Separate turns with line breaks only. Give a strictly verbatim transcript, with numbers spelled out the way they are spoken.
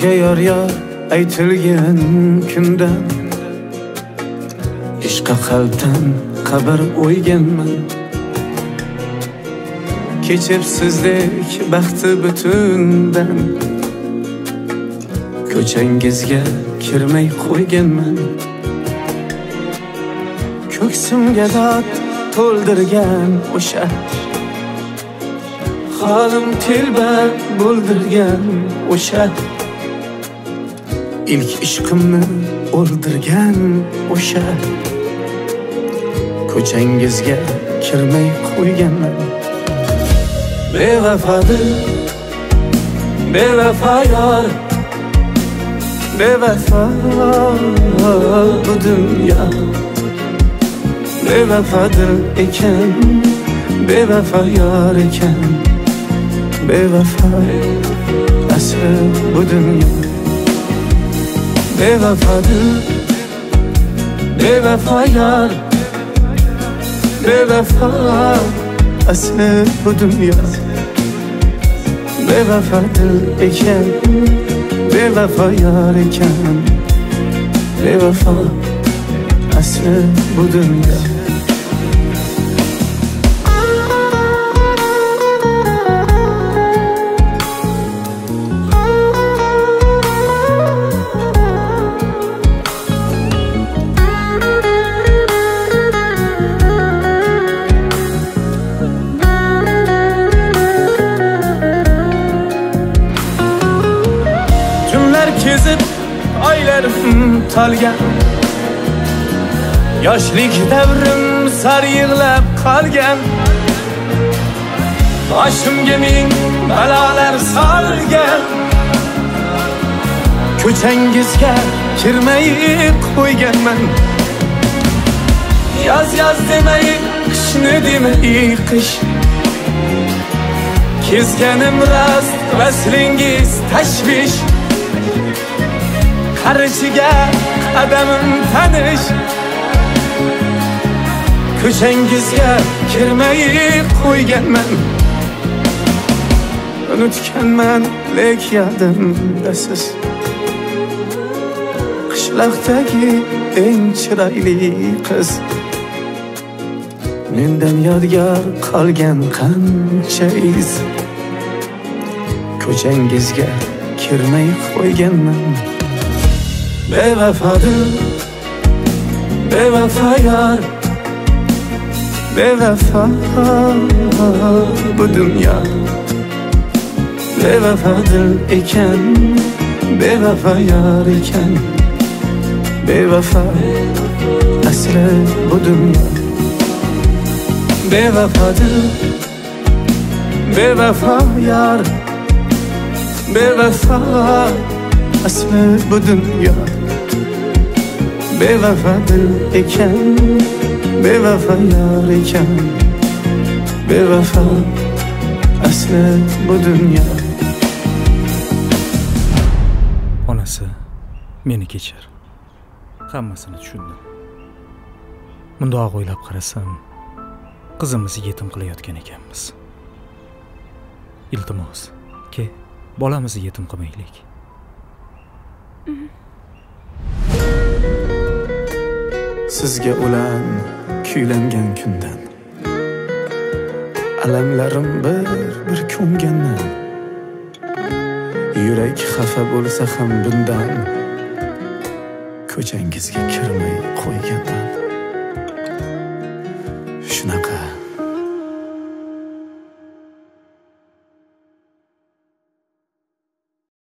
Senga yor yor aytilgan kundan ishqa qalbdan xabar o'yganman. Kechib sizdek baxti butundan ko'changizga kirmay qo'yganman. Ko'ksimga dod to'ldirgan o'sha holim telba bo'ldirgan o'sha ilk ishqimni o'ldirgan o'sha ko'changizga kirmay qo'yganman. Bevafodir, bevafo yor, bevafo bu dunyo. Bevafodir ekan, bevafo yor ekan, bevafo asli bu dunyo. Bevafodir, bevafo yor, bevafo asli bu dunyo. Bevafodir ekan, bevafo yor ekan, bevafo asli bu dunyo. Kezib oylarim talgan, yoshlik davrim sar yig'lab qolgan. Boshimga ming balolar solgan, ko'changizga kirmay qo'yganman. Yoz yoz demay, qishni demay qish, kezganim rost, vaslingiz tashvish. Qarishiga qadamim tanish, ko'changizga kirmay qo'yganman. Unutganman lek yodimda siz, qishloqdagi eng chiroyli qiz. Mendan yodgor qolgan qancha iz, ko'changizga kirmay qo'yganman. Bevafodir, bevafo yor, bevafo bu dunyo. Bevafodir ekan, bevafo yor ekan, bevafo asli bu dunyo. Bevafodir, bevafo yor, bevafo asli bu dunyo. Bevafodir ekan, bevafo yor ekan, bevafo asli bu dunyo.
Onasi, meni kechir. Hammasini tushundim. Mundoq o'ylab qarasam, qizimizni yetim qilayotgan ekanmiz. Iltimos, ke, bolamizni yetim qilmaylik.
Sizga ulan kuylangan kundan alamlarim bir bir ko'nganman. Yurak xafa bo'lsa ham bundan ko'changizga kirmay qo'yganman. Shunaqa